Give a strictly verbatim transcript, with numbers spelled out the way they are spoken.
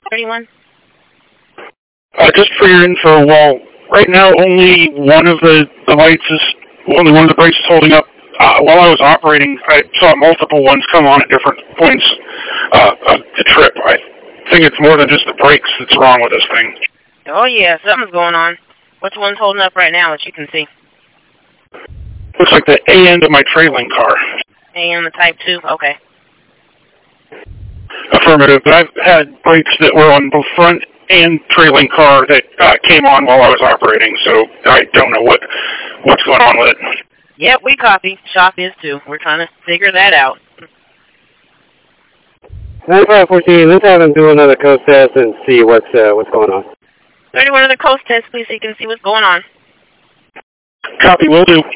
thirty-one? Uh, just for your info, well, right now only one of the, the lights is, only one of the brakes is holding up. Uh, while I was operating, I saw multiple ones come on at different points uh, of the trip. I think it's more than just the brakes that's wrong with this thing. Oh yeah, something's going on. Which one's holding up right now that you can see? Looks like the A end of my trailing car. A on the type two? Okay. Affirmative, but I've had brakes that were on both front and trailing car that uh, came on while I was operating, so I don't know what what's going on with it. Yep, we copy. Shop is too. We're trying to figure that out. ninety-five fourteen, let's have him do another coast test and see what's uh, what's going on. thirty-one other coast test, please, so you can see what's going on. Copy, will do.